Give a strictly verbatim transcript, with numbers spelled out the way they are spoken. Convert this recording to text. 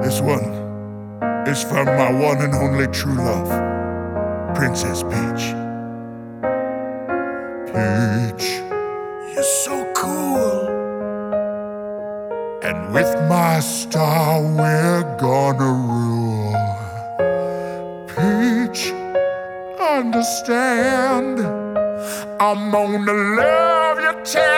This one is for my one and only true love, Princess Peach. Peach, you're so cool. And with my star, we're gonna rule. Peach, understand, I'm gonna love you till